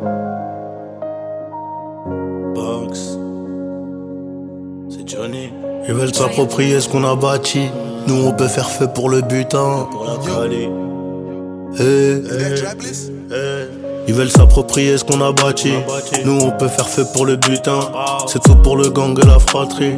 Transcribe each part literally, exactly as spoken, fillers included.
Box, c'est Johnny. Ils veulent s'approprier ce qu'on a bâti. Nous on peut faire feu pour le butin. Pour la Cali. Hey, hey, hey. Ils veulent s'approprier ce qu'on a bâti. Nous on peut faire feu pour le butin. C'est tout pour le gang et la fratrie.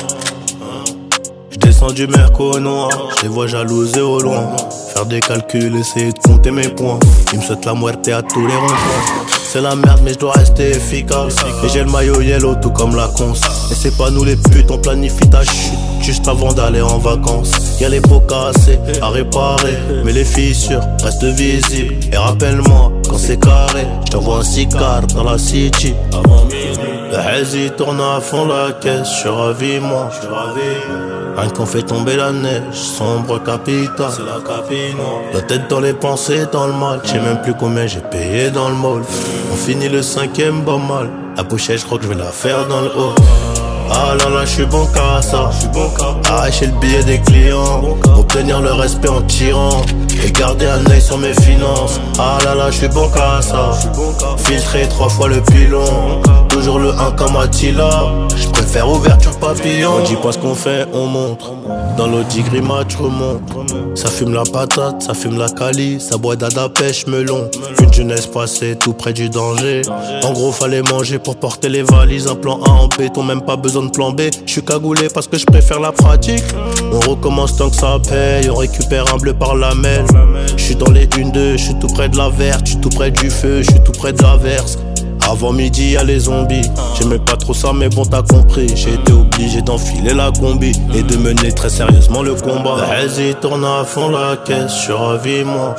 J'descends du Merco noir, je les vois jalouser au loin. Faire des calculs, essayer de compter mes points. Ils me souhaitent la muerte à tous les ronds-points. C'est la merde mais je dois rester efficace. Et j'ai le maillot yellow tout comme la cons. Et c'est pas nous les putes, on planifie ta chute juste avant d'aller en vacances. Y'a les pots cassés à réparer, mais les fissures restent visibles. Et rappelle-moi quand c'est carré, j't'envoie un sicard dans la city. Avant minuit, Le hazy tourne à fond la caisse, j'suis ravi moi. j'suis ravi. Rien qu'on fait tomber la neige, sombre capitale. C'est la capine noire. La tête dans les pensées, dans le mal. J'sais même plus combien j'ai payé dans le mall. On finit le cinquième, pas mal. La pochette, j'crois que je vais la faire dans le haut. Ah là là, j'suis bon qu'à ça. J'suis bon qu'à Arracher le billet des clients, obtenir le respect en tirant et garder un œil sur mes finances. Ah là là, j'suis bon qu'à ça. bon qu'à Filtrer trois fois le pilon, toujours le un comme Attila. J'préfère ouverture papillon. On dit pas ce qu'on fait, on montre. Dans l'Audi Grimace, remonte. Ça fume la patate, ça fume la cali, ça boit d'ada pêche melon. Une jeunesse passée tout près du danger. En gros, fallait manger pour porter les valises. Un plan A en béton, même pas besoin de plan B. J'suis cagoulé parce que je préfère la pratique. On recommence tant que ça paye, on récupère un bleu par la mêle. J'suis dans les une deux, j'suis tout près de la verte, j'suis tout près du feu, j'suis tout près de l'averse. Avant midi y'a les zombies. J'aimais pas trop ça mais bon t'as compris. J'ai été obligé d'enfiler la combi et de mener très sérieusement le combat. Vas-y tourne à fond la caisse, j'suis ravi moi.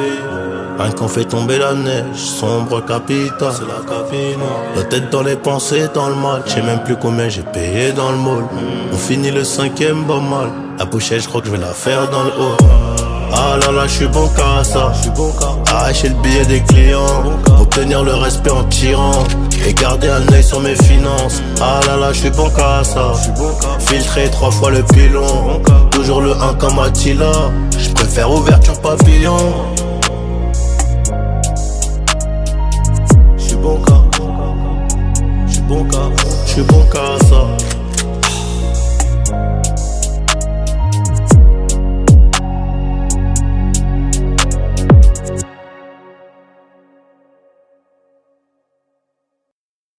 Rien qu'on fait tomber la neige, sombre capitale. C'est la capine noire. La tête dans les pensées, dans le mal. J'sais même plus combien j'ai payé dans le mall. On finit le cinquième, pas mal. La pochette, j'crois que je vais la faire dans le haut. Ah là là, j'suis bon qu'à ça. J'suis bon qu'à Arracher le billet des clients, obtenir le respect en tirant et garder un œil sur mes finances. Ah là là, j'suis bon qu'à ça. J'suis bon qu'à Filtrer trois fois le pilon, toujours le un comme Attila. J'préfère ouverture papillon. J'suis bon qu'à J'suis bon qu'à J'suis bon qu'à ça.